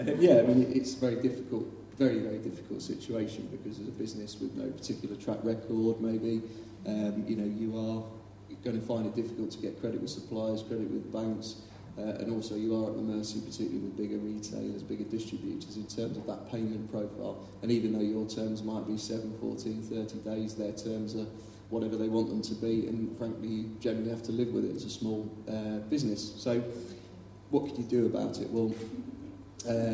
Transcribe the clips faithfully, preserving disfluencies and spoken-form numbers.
Yeah, I mean, it's a very difficult, very, very difficult situation because as a business with no particular track record, maybe, um, you know, you are going to find it difficult to get credit with suppliers, credit with banks, uh, and also you are at the mercy, particularly with bigger retailers, bigger distributors, in terms of that payment profile. And even though your terms might be seven, fourteen, thirty days, their terms are whatever they want them to be, and frankly, you generally have to live with it as a small uh, business. So, what can you do about it? Well, uh,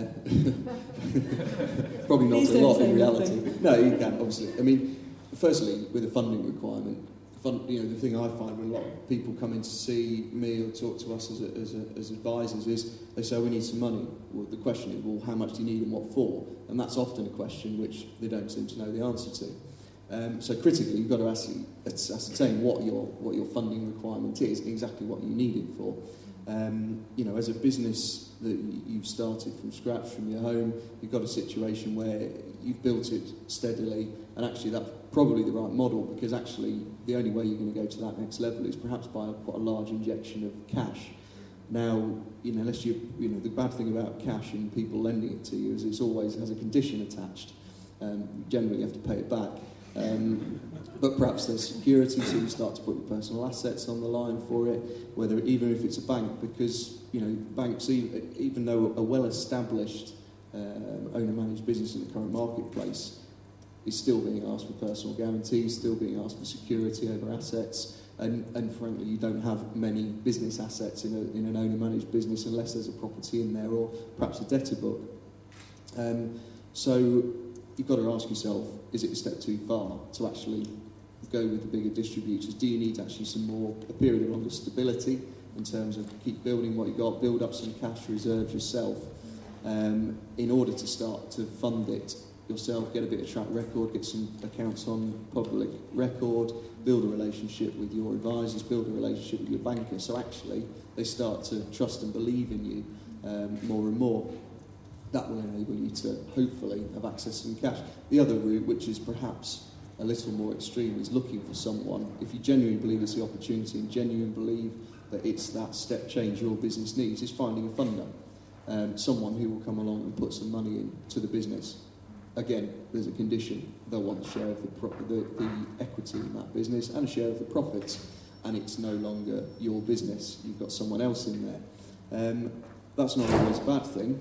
probably not a lot in reality. Nothing. No, you can, obviously. I mean, firstly, with a funding requirement, fun, you know, the thing I find when a lot of people come in to see me or talk to us as, a, as, a, as advisors is they say, we need some money. Well, the question is, well, how much do you need and what for? And that's often a question which they don't seem to know the answer to. Um, so critically, you've got to ascertain what your what your funding requirement is, exactly what you need it for. Um, you know, as a business that you've started from scratch, from your home, you've got a situation where you've built it steadily, and actually that's probably the right model, because actually the only way you're going to go to that next level is perhaps by a, quite a large injection of cash. Now, you know, unless you, you know, the bad thing about cash and people lending it to you is it always has a condition attached. Um, generally, you have to pay it back. Um, but perhaps there's security, so you start to put your personal assets on the line for it, whether even if it's a bank, because you know banks, even, even though a well-established um, owner-managed business in the current marketplace is still being asked for personal guarantees, still being asked for security over assets, and, and frankly, you don't have many business assets in, a, in an owner-managed business unless there's a property in there or perhaps a debtor book. Um, so you've got to ask yourself, is it a step too far to actually go with the bigger distributors? Do you need actually some more, a period of longer stability in terms of keep building what you've got, build up some cash reserves yourself um, in order to start to fund it yourself, get a bit of track record, get some accounts on public record, build a relationship with your advisors, build a relationship with your banker, so actually they start to trust and believe in you um, more and more. That will enable you to hopefully have access to some cash. The other route, which is perhaps a little more extreme, is looking for someone. If you genuinely believe it's the opportunity and genuinely believe that it's that step change your business needs, is finding a funder, um, someone who will come along and put some money into the business. Again, there's a condition. They'll want a share of the, pro- the, the equity in that business and a share of the profits, and it's no longer your business. You've got someone else in there. Um, that's not always a bad thing.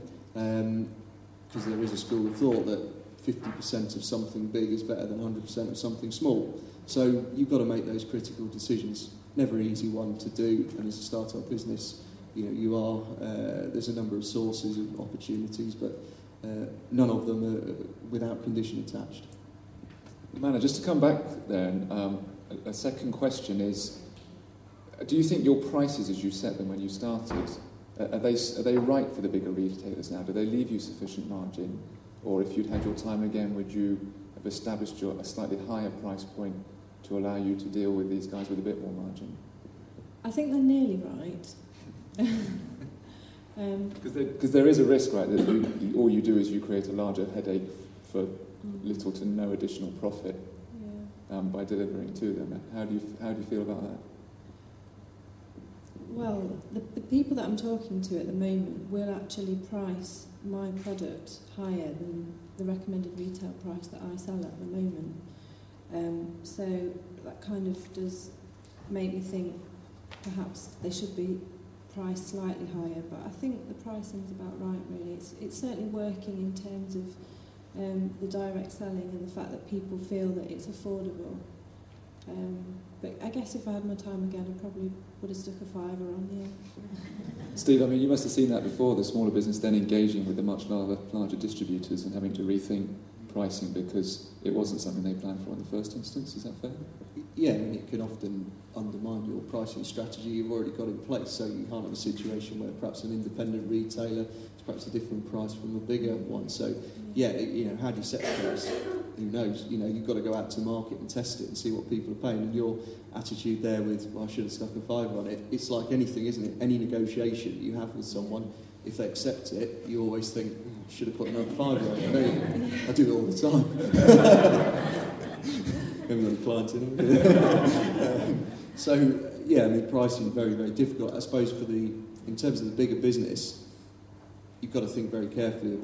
Because um, there is a school of thought that fifty percent of something big is better than one hundred percent of something small. So you've got to make those critical decisions. Never an easy one to do, and as a start-up business, you know, you are, uh, there's a number of sources of opportunities, but uh, none of them are without condition attached. Manna, just to come back there, um, a, a second question is, do you think your prices as you set them when you started, Are they, are they right for the bigger retailers now? Do they leave you sufficient margin? Or if you'd had your time again, would you have established your, a slightly higher price point to allow you to deal with these guys with a bit more margin? I think they're nearly right. Because um, there, there is a risk, right, that you, you, all you do is you create a larger headache for mm. little to no additional profit yeah. um, by delivering to them. How do you, how do you feel about that? Well, the, the people that I'm talking to at the moment will actually price my product higher than the recommended retail price that I sell at the moment. Um, so that kind of does make me think perhaps they should be priced slightly higher, but I think the pricing's about right, really. It's, it's certainly working in terms of um, the direct selling and the fact that people feel that it's affordable. Um, but I guess if I had my time again, I probably would have stuck a fiver on here. Steve, I mean, you must have seen that before, the smaller business then engaging with the much larger, larger distributors and having to rethink pricing because it wasn't something they planned for in the first instance. Is that fair? Yeah, I mean, it can often undermine your pricing strategy you've already got in place, so you can't have a situation where perhaps an independent retailer is perhaps a different price from a bigger one. So, yeah, you know, how do you set the price? Who knows? You know, you've got to go out to market and test it and see what people are paying. And your attitude there with, well, I should have stuck a fiver on it, it's like anything, isn't it? Any negotiation you have with someone, if they accept it, you always think, oh, I should have put another fiver on it. Don't you? I do it all the time. Maybe got a client in it. um, so, yeah, I mean, pricing is very, very difficult. I suppose for the, in terms of the bigger business, you've got to think very carefully about